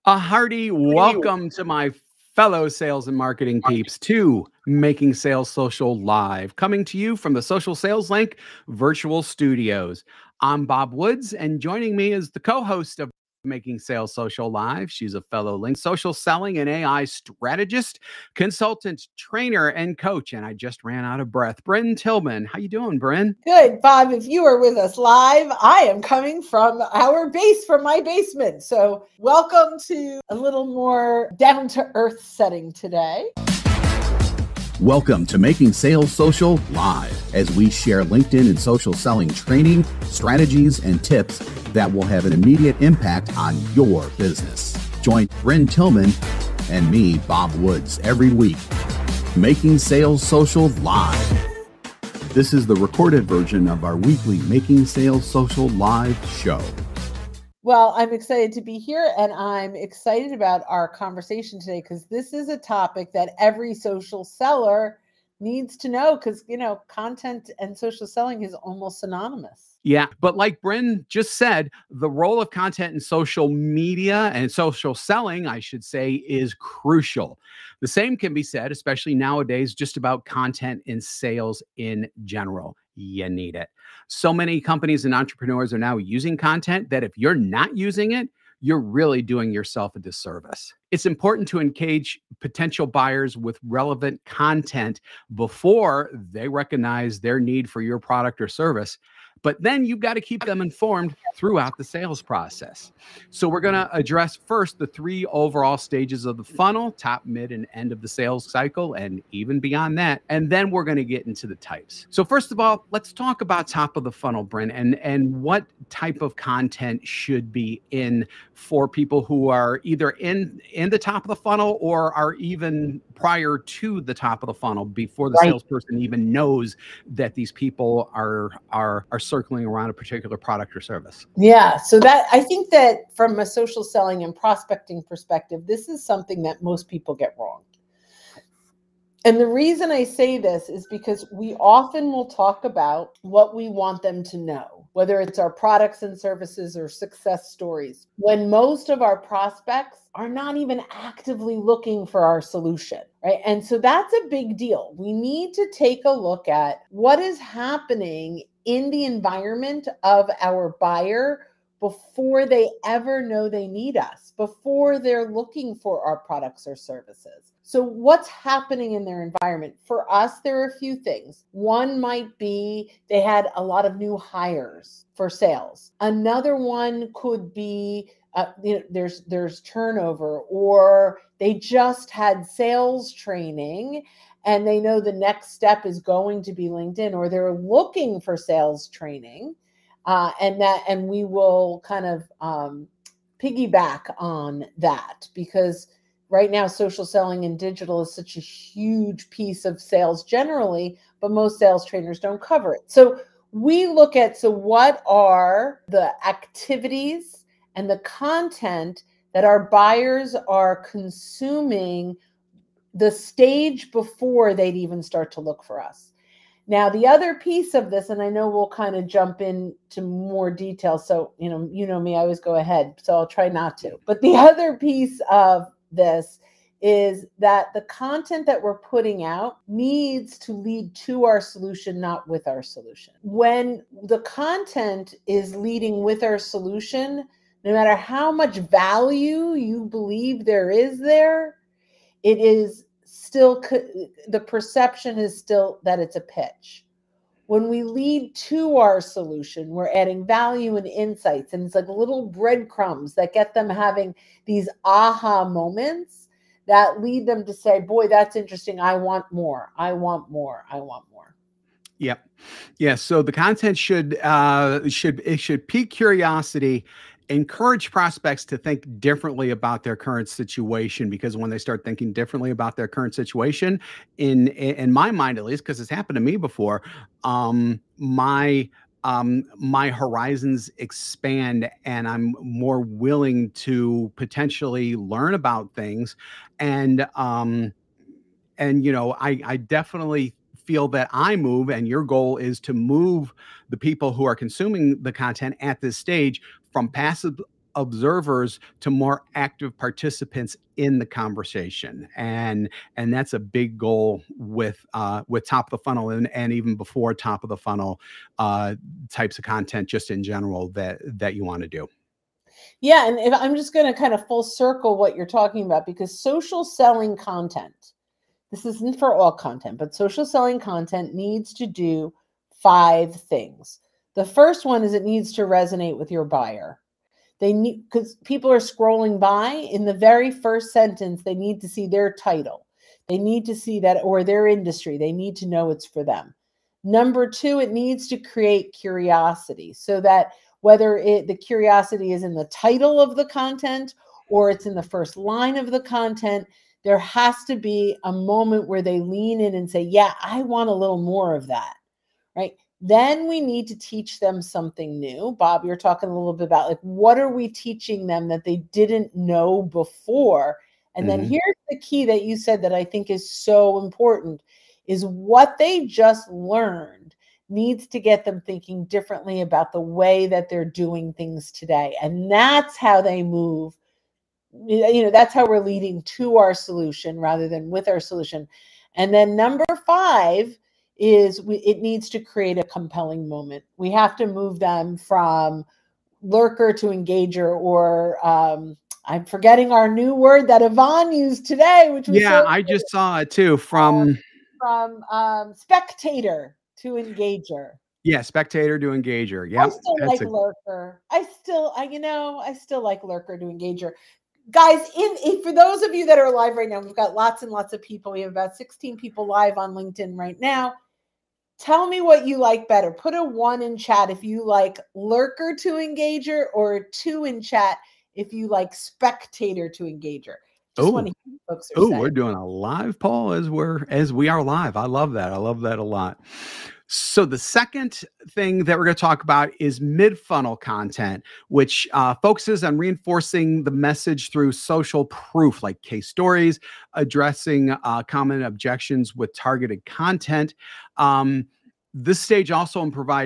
A hearty welcome to my fellow sales and marketing peeps to Making Sales Social Live, coming to you from the Social Sales Link virtual studios. I'm Bob Woods, and joining me is the co-host of Making Sales Social Live. She's a fellow Link social selling and AI strategist, consultant, trainer, and coach. And I just ran out of breath. Bryn Tillman, how you doing, Bryn? Good, Bob. If you are with us live, I am coming from my basement. So welcome to a little more down to earth setting today. Welcome to Making Sales Social Live, as we share LinkedIn and social selling training, strategies, and tips that will have an immediate impact on your business. Join Bryn Tillman and me, Bob Woods, every week. Making Sales Social Live. This is the recorded version of our weekly Making Sales Social Live show. Well, I'm excited to be here, and I'm excited about our conversation today because this is a topic that every social seller needs to know because, content and social selling is almost synonymous. Yeah, but like Bryn just said, the role of content in social media and social selling, I should say, is crucial. The same can be said, especially nowadays, just about content in sales in general. You need it. So many companies and entrepreneurs are now using content that if you're not using it, you're really doing yourself a disservice. It's important to engage potential buyers with relevant content before they recognize their need for your product or service. But then you've got to keep them informed throughout the sales process. So we're going to address first the three overall stages of the funnel: top, mid, and end of the sales cycle, and even beyond that. And then we're going to get into the types. So first of all, let's talk about top of the funnel, Bryn, and what type of content should be in for people who are either in the top of the funnel or are even prior to the top of the funnel before the salesperson even knows that these people are circling around a particular product or service. Yeah. So that I think that from a social selling and prospecting perspective, this is something that most people get wrong. And the reason I say this is because we often will talk about what we want them to know, whether it's our products and services or success stories, when most of our prospects are not even actively looking for our solution, right? And so that's a big deal. We need to take a look at what is happening in the environment of our buyer before they ever know they need us, before they're looking for our products or services. So what's happening in their environment? For us, there are a few things. One might be they had a lot of new hires for sales. Another one could be there's turnover, or they just had sales training and they know the next step is going to be LinkedIn, or they're looking for sales training. And we will kind of piggyback on that because right now social selling and digital is such a huge piece of sales generally, but most sales trainers don't cover it. So we look at, what are the activities and the content that our buyers are consuming the stage before they'd even start to look for us. Now, the other piece of this, and I know we'll kind of jump into more detail. So, you know me, I always go ahead, so I'll try not to. But the other piece of this is that the content that we're putting out needs to lead to our solution, not with our solution. When the content is leading with our solution, no matter how much value you believe there is there, it is still, the perception is still that it's a pitch. When we lead to our solution, we're adding value and insights, and it's like little breadcrumbs that get them having these aha moments that lead them to say, boy, that's interesting. I want more. I want more. I want more. Yep. Yeah. So the content should pique curiosity, encourage prospects to think differently about their current situation, because when they start thinking differently about their current situation, in my mind at least, because it's happened to me before, my horizons expand and I'm more willing to potentially learn about things. And I definitely feel that I move, and your goal is to move the people who are consuming the content at this stage from passive observers to more active participants in the conversation. And that's a big goal with top of the funnel and even before top of the funnel types of content just in general that you want to do. Yeah, and if I'm just going to kind of full circle what you're talking about, because social selling content, this isn't for all content, but social selling content needs to do 5 things. The first one is it needs to resonate with your buyer. They need, because people are scrolling by, in the very first sentence, they need to see their title. They need to see that, or their industry. They need to know it's for them. Number 2, it needs to create curiosity, so that whether the curiosity is in the title of the content or it's in the first line of the content, there has to be a moment where they lean in and say, yeah, I want a little more of that, right? Then we need to teach them something new. Bob, you're talking a little bit about, like, what are we teaching them that they didn't know before? And then here's the key that you said that I think is so important, is what they just learned needs to get them thinking differently about the way that they're doing things today. And that's how they move. That's how we're leading to our solution rather than with our solution. And then number 5 is it needs to create a compelling moment. We have to move them from lurker to engager, or I'm forgetting our new word that Yvonne used today, which was I just saw it too, from spectator to engager. Yeah, spectator to engager. Yeah, I still like lurker. I still like lurker to engager. Guys, for those of you that are live right now, we've got lots and lots of people. We have about 16 people live on LinkedIn right now. Tell me what you like better. Put a 1 in chat if you like lurker to engager, or a 2 in chat if you like spectator to engager. Just want to hear what folks are saying. We're doing a live poll as we are live. I love that. I love that a lot. So the second thing that we're going to talk about is mid-funnel content, which focuses on reinforcing the message through social proof, like case stories, addressing common objections with targeted content. This stage also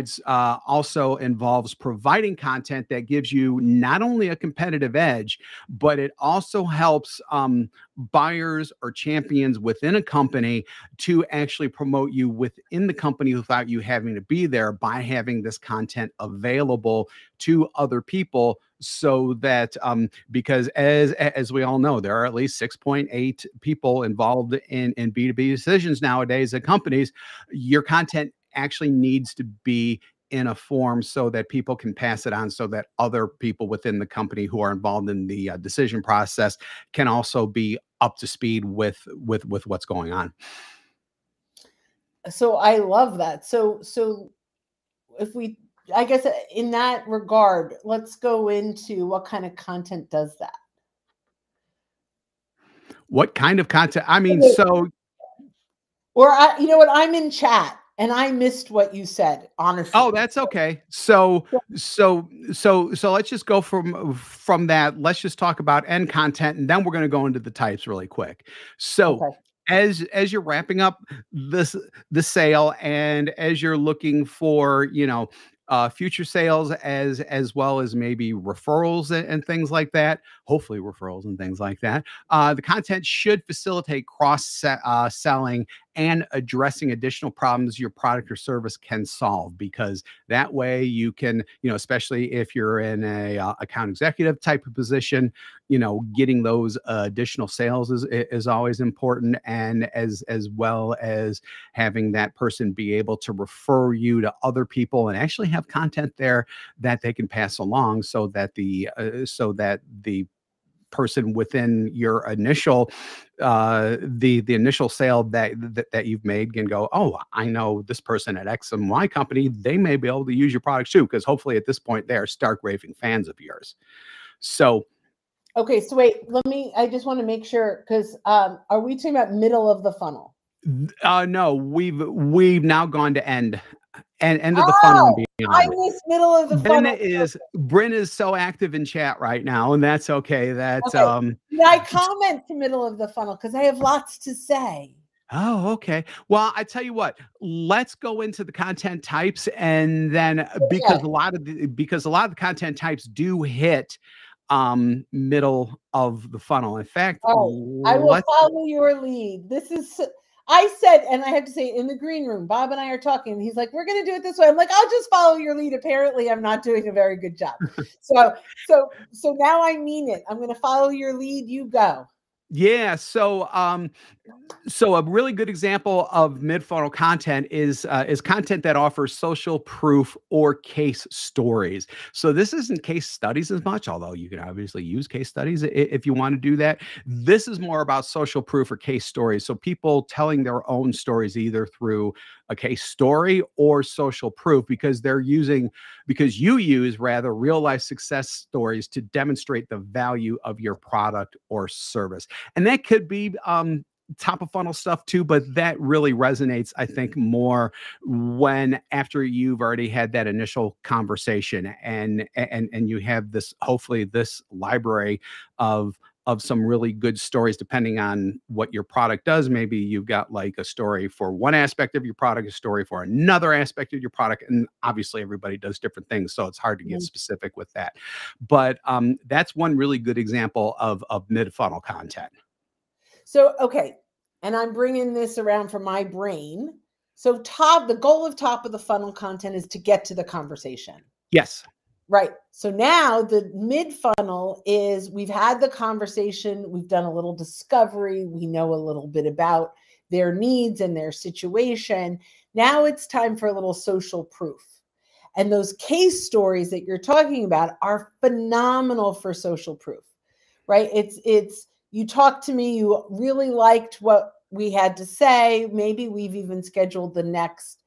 involves providing content that gives you not only a competitive edge, but it also helps buyers or champions within a company to actually promote you within the company without you having to be there, by having this content available to other people. So that because as we all know, there are at least 6.8 people involved in B2B decisions nowadays at companies. Your content actually needs to be in a form so that people can pass it on, so that other people within the company who are involved in the decision process can also be up to speed with what's going on. So I love that. So if we, I guess in that regard, let's go into what kind of content does that. What kind of content? I mean, or you know what? I'm in chat and I missed what you said, honestly. Oh, that's okay. So let's just go from that. Let's just talk about end content, and then we're going to go into the types really quick. So as you're wrapping up the sale, and as you're looking for, future sales as well as maybe referrals and things like that, hopefully referrals and things like that, the content should facilitate cross selling and addressing additional problems your product or service can solve, because that way you can, especially if you're in a account executive type of position, getting those additional sales is always important, and as well as having that person be able to refer you to other people and actually have content there that they can pass along, so that the person within your initial the initial sale that you've made can go, oh, I know this person at X and Y company, they may be able to use your products too, because hopefully at this point they are stark raving fans of yours. So okay, so wait, I just want to make sure, because are we talking about middle of the funnel? No, we've now gone to end of the funnel and beyond. I missed middle of the funnel. Bryn is so active in chat right now, and that's okay. That's Can I comment to middle of the funnel, because I have lots to say. Oh, okay. Well, I tell you what, let's go into the content types, and then because a lot of the content types do hit middle of the funnel. In fact, Oh, I will follow your lead. This is, I said, and I have to say, in the green room, Bob and I are talking, and he's like, we're going to do it this way. I'm like, I'll just follow your lead. Apparently, I'm not doing a very good job. So now I mean it. I'm going to follow your lead. You go. Yeah. So a really good example of mid-funnel content is content that offers social proof or case stories. So this isn't case studies as much, although you can obviously use case studies if you want to do that. This is more about social proof or case stories. So people telling their own stories either through a case story or social proof, because you use rather real life success stories to demonstrate the value of your product or service. And that could be top of funnel stuff too, but that really resonates, I think, more when after you've already had that initial conversation and you have this, hopefully this library of some really good stories, depending on what your product does. Maybe you've got like a story for one aspect of your product, a story for another aspect of your product. And obviously everybody does different things, so it's hard to get specific with that. But that's one really good example of mid-funnel content. So, okay. And I'm bringing this around from my brain. So the goal of top of the funnel content is to get to the conversation. Yes. Right. So now the mid funnel is we've had the conversation. We've done a little discovery. We know a little bit about their needs and their situation. Now it's time for a little social proof. And those case stories that you're talking about are phenomenal for social proof, right? It's you talked to me, you really liked what we had to say. Maybe we've even scheduled the next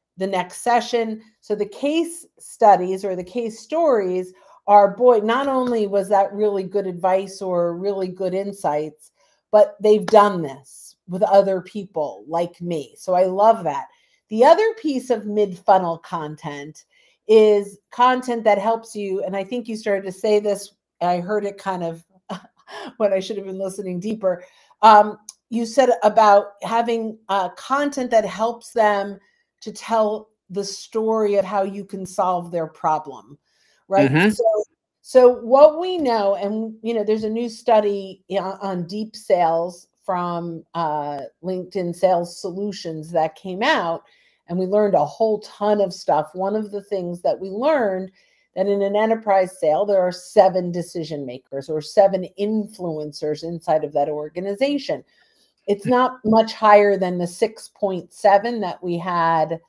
session. So the case studies or the case stories are, boy, not only was that really good advice or really good insights, but they've done this with other people like me. So I love that. The other piece of mid-funnel content is content that helps you. And I think you started to say this, I heard it kind of when I should have been listening deeper. You said about having content that helps them to tell the story of how you can solve their problem, right? Mm-hmm. So what we know, and there's a new study on deep sales from LinkedIn Sales Solutions that came out, and we learned a whole ton of stuff. One of the things that we learned that in an enterprise sale, there are 7 decision makers or 7 influencers inside of that organization. It's not much higher than the 6.7 that we had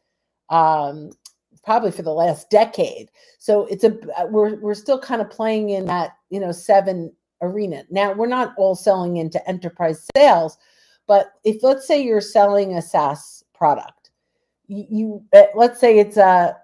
probably for the last decade. So we're still kind of playing in that 7 arena. Now, we're not all selling into enterprise sales, but if let's say you're selling a SaaS product, let's say it's a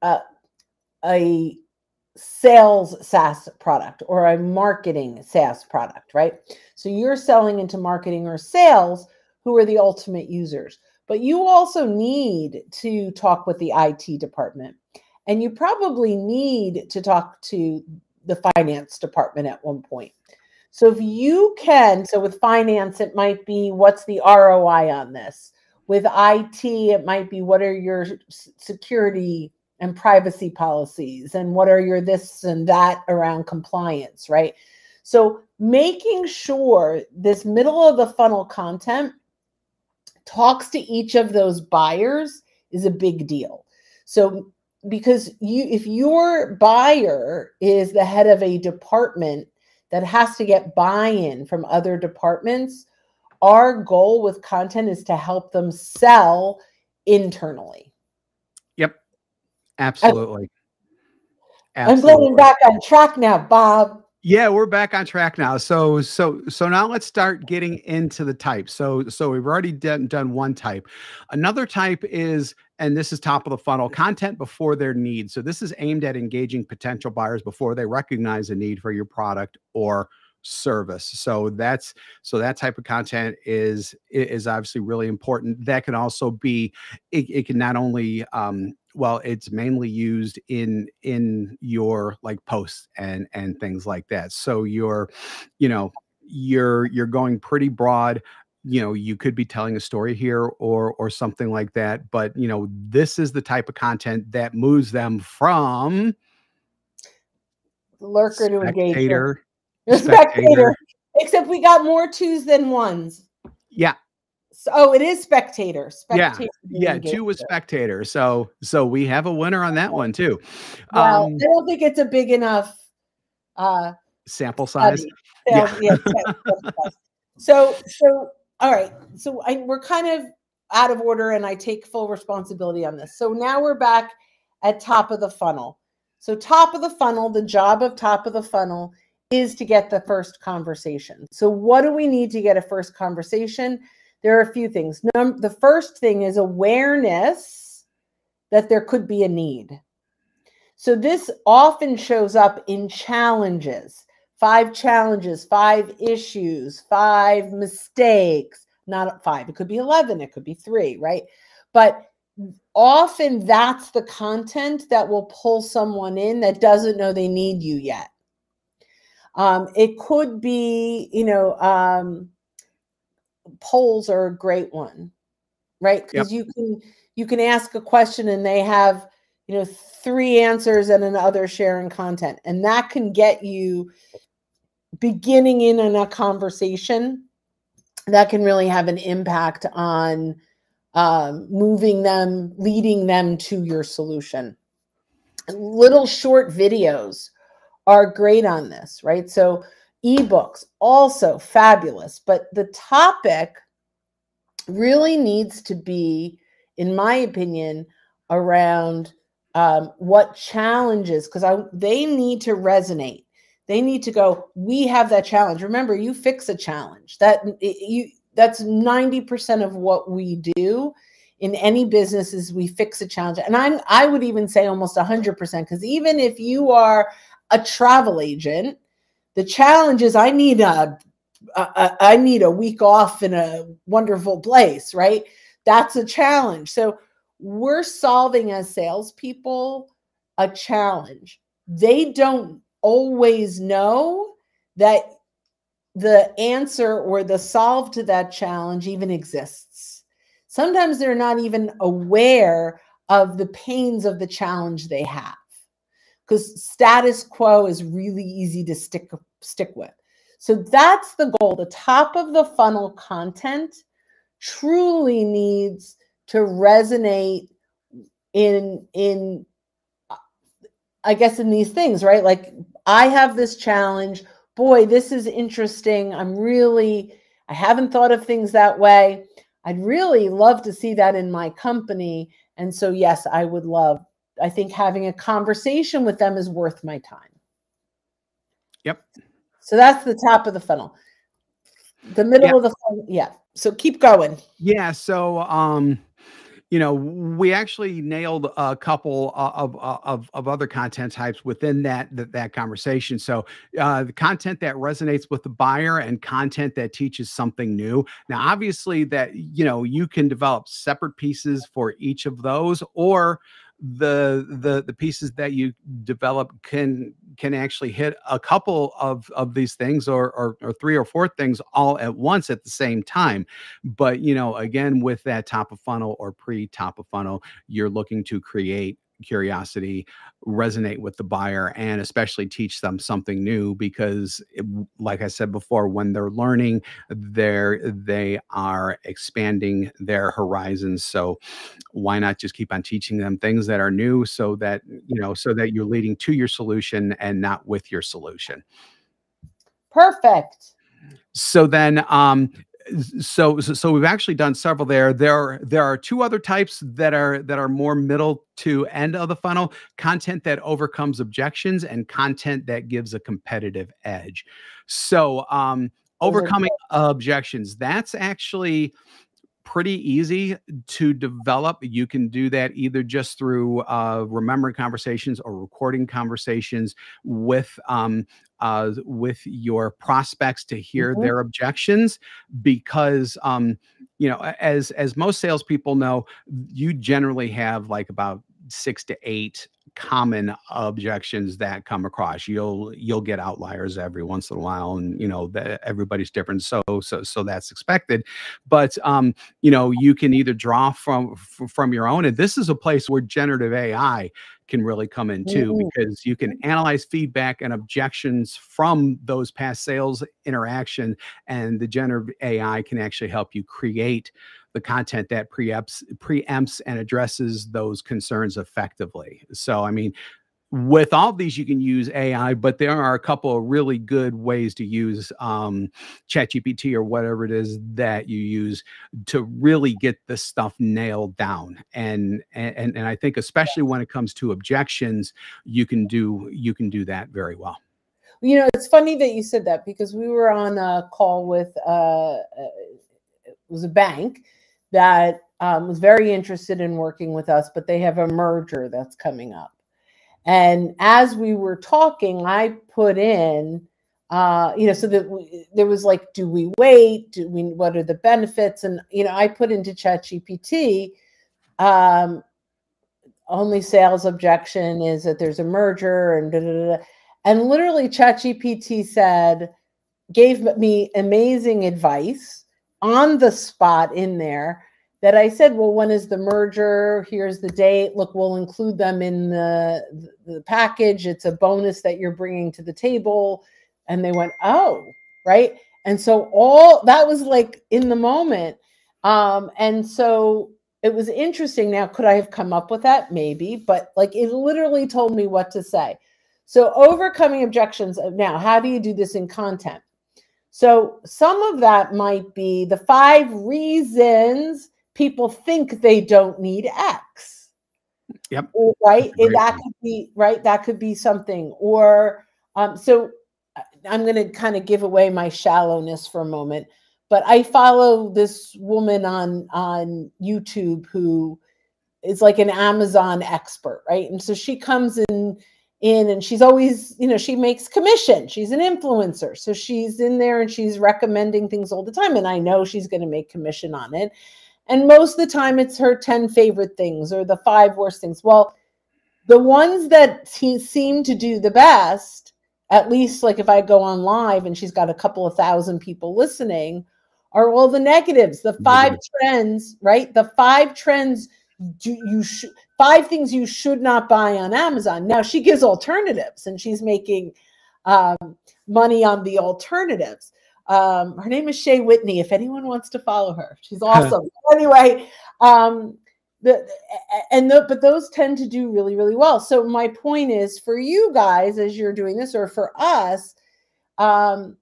sales SaaS product or a marketing SaaS product, right? So you're selling into marketing or sales, who are the ultimate users. But you also need to talk with the IT department, and you probably need to talk to the finance department at one point. So if you can, so with finance, it might be, what's the ROI on this? With IT, it might be, what are your security and privacy policies, and what are your this and that around compliance, right? So making sure this middle of the funnel content talks to each of those buyers is a big deal. So because if your buyer is the head of a department that has to get buy-in from other departments, our goal with content is to help them sell internally. Yep. Absolutely. I'm getting back on track now, Bob. Yeah, we're back on track now. So now let's start getting into the types. So we've already done one type. Another type is, and this is top of the funnel, content before their need. So this is aimed at engaging potential buyers before they recognize a need for your product or service. So that type of content is obviously really important. That can also be, it can not only well, it's mainly used in your like posts and things like that. So you're going pretty broad. You could be telling a story here or something like that, but this is the type of content that moves them from lurker to engagement. Spectator. Except we got more 2s than 1s. Yeah. So, oh, it is spectator. Yeah. 2 was spectator. So we have a winner on that one too. Well, I don't think it's a big enough sample size. Yeah. So all right. So we're kind of out of order, and I take full responsibility on this. So now we're back at top of the funnel. So top of the funnel, the job of top of the funnel is to get the first conversation. So what do we need to get a first conversation? There are a few things. The first thing is awareness that there could be a need. So this often shows up in challenges, 5 challenges, 5 issues, 5 mistakes, not 5. It could be 11, it could be 3, right? But often that's the content that will pull someone in that doesn't know they need you yet. It could be, polls are a great one, right? Because you can ask a question and they have 3 answers and another sharing content, and that can get you beginning in a conversation that can really have an impact on moving them, leading them to your solution. Little short videos are great on this, right? So ebooks also fabulous, but the topic really needs to be, in my opinion, around what challenges, because they need to resonate. They need to go, we have that challenge. Remember, you fix a challenge. That's 90% of what we do in any business is we fix a challenge. And I would even say almost 100%, because even if you are a travel agent, the challenge is I need a week off in a wonderful place, right? That's a challenge. So we're solving as salespeople a challenge. They don't always know that the answer or the solve to that challenge even exists. Sometimes they're not even aware of the pains of the challenge they have, because status quo is really easy to stick with. So that's the goal. The top of the funnel content truly needs to resonate in I guess in these things, right? Like, I have this challenge. Boy, this is interesting. I haven't thought of things that way. I'd really love to see that in my company. And so, yes, I think having a conversation with them is worth my time. Yep. So that's the top of the funnel. The middle of the funnel. Yeah. So keep going. Yeah. So, we actually nailed a couple of other content types within that conversation. So the content that resonates with the buyer and content that teaches something new. Now, obviously that, you can develop separate pieces for each of those, or the pieces that you develop can actually hit a couple of these things, or 3 or 4 things all at once at the same time. But again, with that top of funnel or pre-top of funnel, you're looking to create curiosity, resonate with the buyer, and especially teach them something new, because like I said before, when they're learning, they are expanding their horizons. So why not just keep on teaching them things that are new, so that you're leading to your solution and not with your solution. Perfect. So then so we've actually done several there. There are 2 other types that are more middle to end of the funnel: content that overcomes objections and content that gives a competitive edge. So overcoming objections, that's actually pretty easy to develop. You can do that either just through remembering conversations or recording conversations with your prospects to hear their objections, because as most salespeople know, you generally have like about 6 to 8 common objections that come across. You'll get outliers every once in a while, and that everybody's different, so that's expected. But you can either draw from your own, and this is a place where generative AI can really come in too, because you can analyze feedback and objections from those past sales interaction, and the generative AI can actually help you create the content that preempts and addresses those concerns effectively. So, I mean, with all of these, you can use AI, but there are a couple of really good ways to use ChatGPT or whatever it is that you use to really get this stuff nailed down. And I think especially when it comes to objections, you can do that very well. It's funny that you said that, because we were on a call with it was a bank that was very interested in working with us, but they have a merger that's coming up. And as we were talking, I put in, so that there was like, do we wait? What are the benefits? And, I put into ChatGPT, only sales objection is that there's a merger and da, da, da, da. And literally ChatGPT gave me amazing advice on the spot in there, that I said, well, when is the merger? Here's the date. Look, we'll include them in the package. It's a bonus that you're bringing to the table. And they went, oh, right. And so all that was like in the moment. And so it was interesting. Now, could I have come up with that? Maybe, but like it literally told me what to say. So overcoming objections. Now, how do you do this in content? So some of that might be the 5 reasons people think they don't need X. Yep. Right. That could be right. That could be something. Or so I'm going to kind of give away my shallowness for a moment, but I follow this woman on YouTube who is like an Amazon expert, right? And so she comes in and she's always, she makes commission. She's an influencer. So she's in there and she's recommending things all the time. And I know she's going to make commission on it. And most of the time it's her 10 favorite things or the 5 worst things. Well, the ones that seem to do the best, at least like if I go on live and she's got a couple of thousand people listening, are all the negatives, the 5 trends, right? The 5 trends 5 things you should not buy on Amazon. Now she gives alternatives and she's making money on the alternatives. Her name is Shay Whitney. If anyone wants to follow her, she's awesome. Anyway, but those tend to do really, really well. So my point is, for you guys, as you're doing this, or for us, the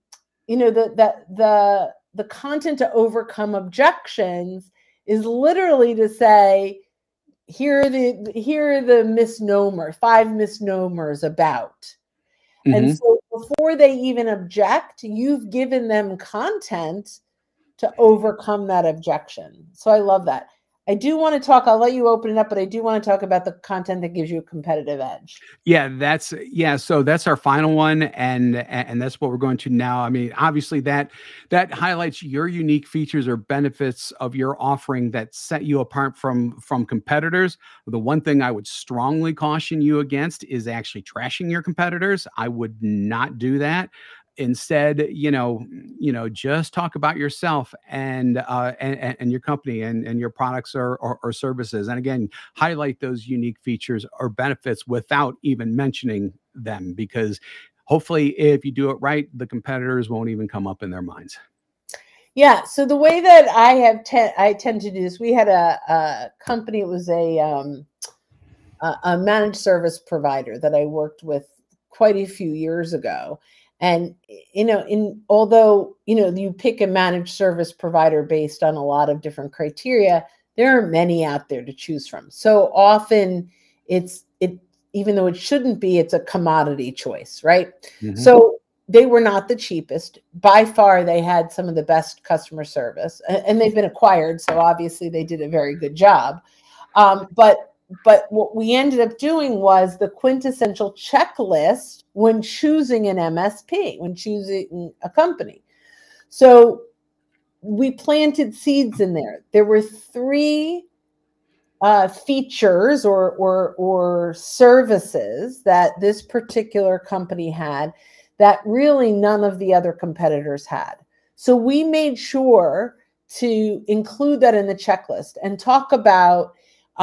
content to overcome objections is literally to say, here are the misnomer, 5 misnomers about. Mm-hmm. And so before they even object, you've given them content to overcome that objection. So I love that. I do want to talk, I'll let you open it up, but I do want to talk about the content that gives you a competitive edge. So that's our final one. And that's what we're going to now. I mean, obviously that highlights your unique features or benefits of your offering that set you apart from competitors. The one thing I would strongly caution you against is actually trashing your competitors. I would not do that. Instead, just talk about yourself and your company and your products or services. And again, highlight those unique features or benefits without even mentioning them, because hopefully if you do it right, the competitors won't even come up in their minds. Yeah. So the way that I tend to do this, we had a company, it was a managed service provider that I worked with quite a few years ago. And, although you pick a managed service provider based on a lot of different criteria, there are many out there to choose from. So often even though it shouldn't be, it's a commodity choice, right? Mm-hmm. So they were not the cheapest. By far, they had some of the best customer service, and they've been acquired. So obviously they did a very good job. But what we ended up doing was the quintessential checklist when choosing an MSP, when choosing a company. So we planted seeds in there. There were 3 features or services that this particular company had that really none of the other competitors had. So we made sure to include that in the checklist and talk about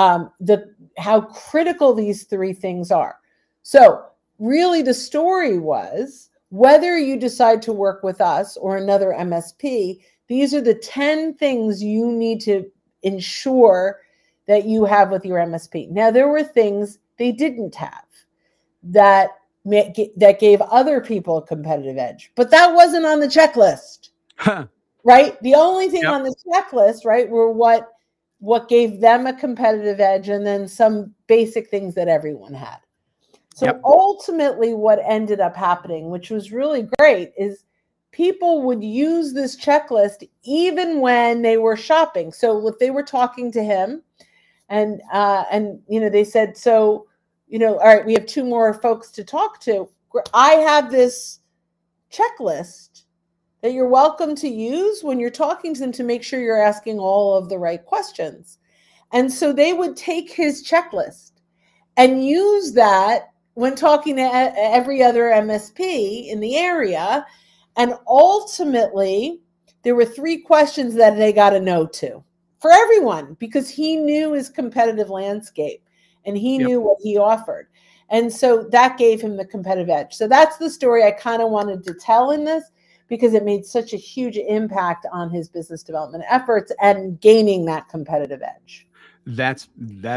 how critical these three things are. So really the story was, whether you decide to work with us or another MSP, these are the 10 things you need to ensure that you have with your MSP. Now, there were things they didn't have that gave other people a competitive edge, but that wasn't on the checklist, right? The only thing on the checklist, right, were what gave them a competitive edge, and then some basic things that everyone had. So ultimately what ended up happening, which was really great, is people would use this checklist even when they were shopping. So if they were talking to him and they said, so, all right, we have 2 more folks to talk to. I have this checklist that you're welcome to use when you're talking to them to make sure you're asking all of the right questions. And so they would take his checklist and use that when talking to every other MSP in the area. And ultimately, there were 3 questions that they got a no to for everyone, because he knew his competitive landscape and he knew what he offered. And so that gave him the competitive edge. So that's the story I kind of wanted to tell in this, because it made such a huge impact on his business development efforts and gaining that competitive edge. That's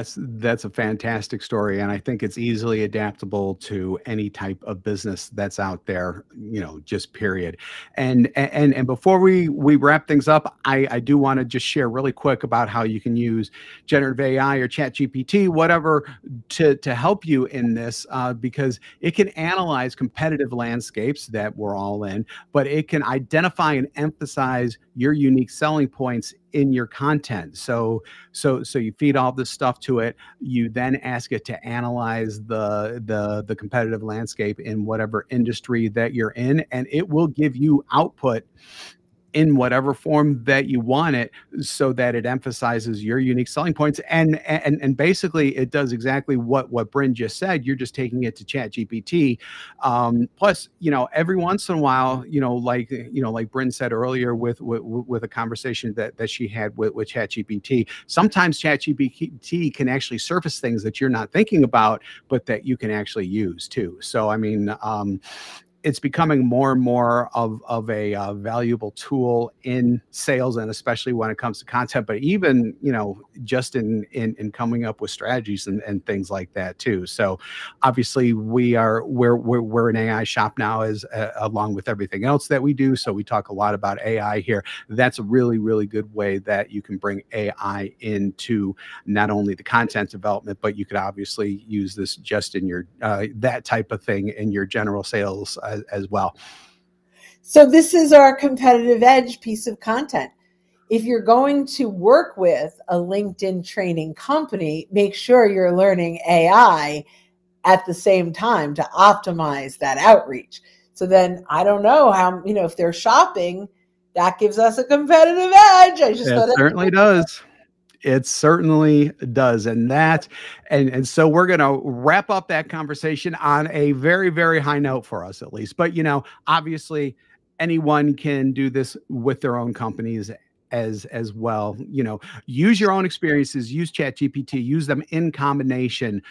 a fantastic story, and I think it's easily adaptable to any type of business that's out there, just period. And before we wrap things up, I do want to just share really quick about how you can use generative AI or ChatGPT, whatever, to help you in this, because it can analyze competitive landscapes that we're all in, but it can identify and emphasize your unique selling points in your content. So you feed all this stuff to it. You then ask it to analyze the competitive landscape in whatever industry that you're in, and it will give you output in whatever form that you want it, so that it emphasizes your unique selling points. And basically it does exactly what Bryn just said. You're just taking it to ChatGPT. Plus, every once in a while, like Bryn said earlier with a conversation that she had with ChatGPT, sometimes ChatGPT can actually surface things that you're not thinking about, but that you can actually use too. So, I mean, it's becoming more and more of a valuable tool in sales, and especially when it comes to content, but even, just in coming up with strategies and things like that too. So obviously we're an AI shop now, as along with everything else that we do. So we talk a lot about AI here. That's a really, really good way that you can bring AI into not only the content development, but you could obviously use this just in your, that type of thing in your general sales as well. So this is our competitive edge piece of content. If you're going to work with a LinkedIn training company, make sure you're learning AI at the same time to optimize that outreach. So then I don't know how, if they're shopping, that gives us a competitive edge. It certainly does. It certainly does. And so we're going to wrap up that conversation on a very, very high note for us, at least. But, obviously anyone can do this with their own companies as well. Use your own experiences, use ChatGPT, use them in combination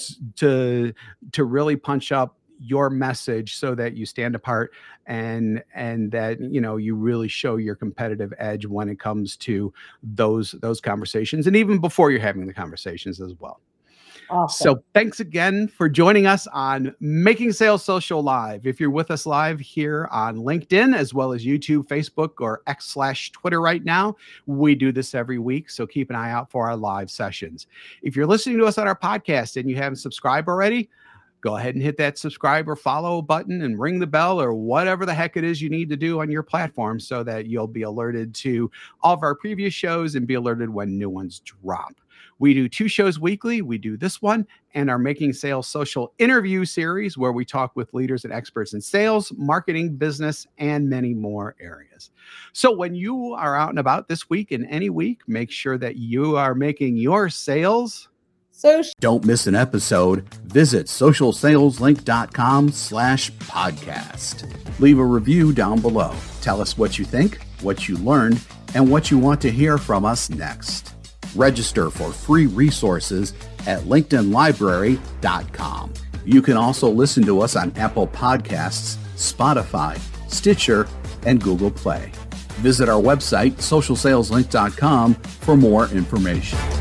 to really punch up your message so that you stand apart and that, you really show your competitive edge when it comes to those conversations, and even before you're having the conversations as well. Awesome. So thanks again for joining us on Making Sales Social Live. If you're with us live here on LinkedIn, as well as YouTube, Facebook, or X/Twitter right now, we do this every week. So keep an eye out for our live sessions. If you're listening to us on our podcast and you haven't subscribed already, go ahead and hit that subscribe or follow button and ring the bell or whatever the heck it is you need to do on your platform, so that you'll be alerted to all of our previous shows and be alerted when new ones drop. We do 2 shows weekly. We do this one and our Making Sales Social interview series, where we talk with leaders and experts in sales, marketing, business, and many more areas. So when you are out and about this week and any week, make sure that you are making your sales. Don't miss an episode. Visit socialsaleslink.com/podcast. Leave a review down below. Tell us what you think, what you learned, and what you want to hear from us next. Register for free resources at linkedinlibrary.com. You can also listen to us on Apple Podcasts, Spotify, Stitcher, and Google Play. Visit our website, socialsaleslink.com, for more information.